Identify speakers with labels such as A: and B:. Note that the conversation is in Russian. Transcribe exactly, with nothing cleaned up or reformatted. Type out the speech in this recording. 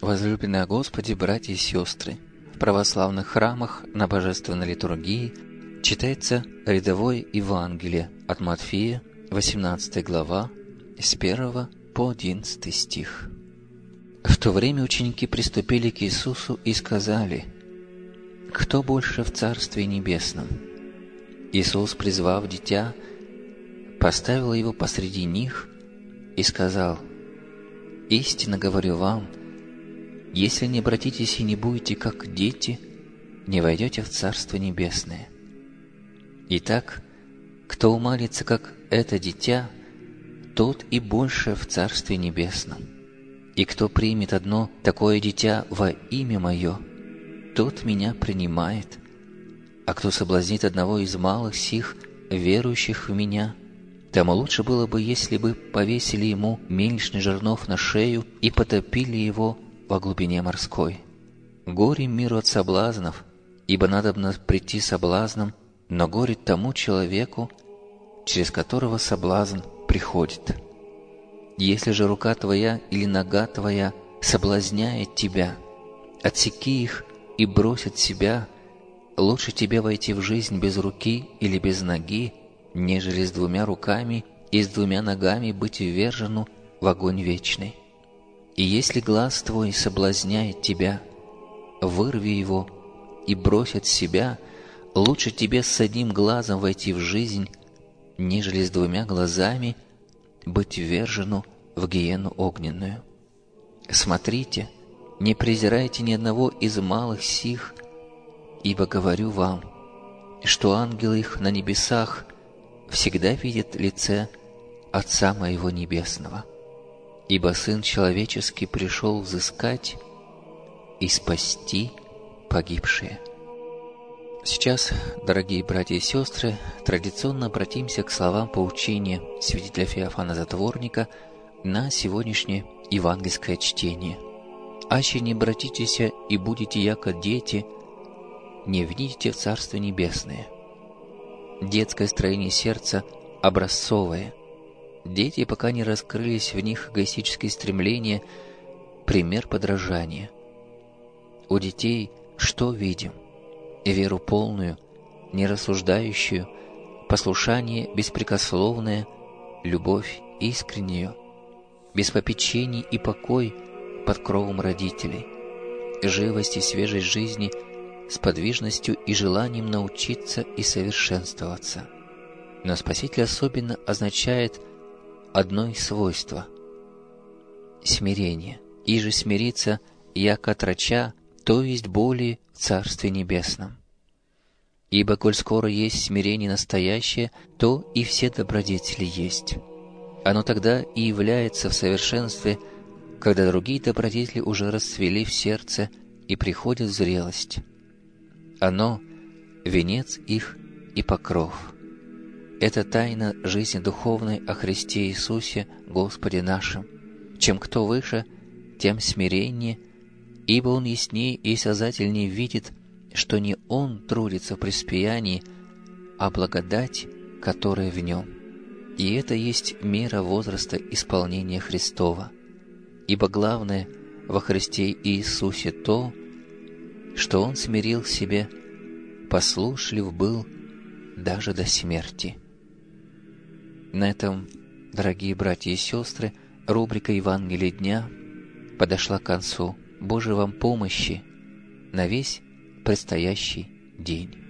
A: Возлюбленные Господи, братья и сестры, в православных храмах на Божественной литургии читается рядовое Евангелие от Матфея, восемнадцатая глава, с первого по одиннадцатый стих. В то время ученики приступили к Иисусу и сказали: «Кто больше в Царстве Небесном?» Иисус, призвав дитя, поставил его посреди них и сказал: «Истинно говорю вам, если не обратитесь и не будете как дети, не войдете в Царство Небесное. Итак, кто умалится, как это дитя, тот и больше в Царстве Небесном. И кто примет одно такое дитя во имя Мое, тот Меня принимает. А кто соблазнит одного из малых сих, верующих в Меня, тому лучше было бы, если бы повесили ему мельничный жернов на шею и потопили его во глубине морской. Горе миру от соблазнов, ибо надобно прийти соблазном, но горе тому человеку, через которого соблазн приходит. Если же рука твоя или нога твоя соблазняет тебя, отсеки их и брось от себя. Лучше тебе войти в жизнь без руки или без ноги, нежели с двумя руками и с двумя ногами быть ввержену в огонь вечный. И если глаз твой соблазняет тебя, вырви его и брось от себя. Лучше тебе с одним глазом войти в жизнь, нежели с двумя глазами быть ввержену в гиену огненную. Смотрите, не презирайте ни одного из малых сих, ибо говорю вам, что ангелы их на небесах всегда видят лице Отца Моего Небесного. Ибо Сын Человеческий пришел взыскать и спасти погибшие». Сейчас, дорогие братья и сестры, традиционно обратимся к словам поучения святителя Феофана Затворника на сегодняшнее евангельское чтение. «Аще не обратитесь и будете яко дети, не вникнете в Царство Небесное». Детское строение сердца образцовое. Дети, пока не раскрылись в них эгоистические стремления, пример подражания. У детей что видим? Веру полную, нерассуждающую, послушание беспрекословное, любовь искреннюю, без попечений и покой под кровом родителей, живость и свежесть жизни с подвижностью и желанием научиться и совершенствоваться. Но Спаситель особенно означает одно из свойства — смирение. «И же смириться, яко отроча, то есть более в Царстве Небесном. Ибо, коль скоро есть смирение настоящее, то и все добродетели есть. Оно тогда и является в совершенстве, когда другие добродетели уже расцвели в сердце и приходят в зрелость. Оно — венец их и покров. Это тайна жизни духовной о Христе Иисусе, Господе нашим. Чем кто выше, тем смирение, ибо он яснее и осязательнее видит, что не он трудится в преуспеянии, а благодать, которая в нем. И это есть мера возраста исполнения Христова. Ибо главное во Христе Иисусе то, что Он смирил себе, послушлив был даже до смерти». На этом, дорогие братья и сестры, рубрика «Евангелие дня» подошла к концу. Божьей вам помощи на весь предстоящий день.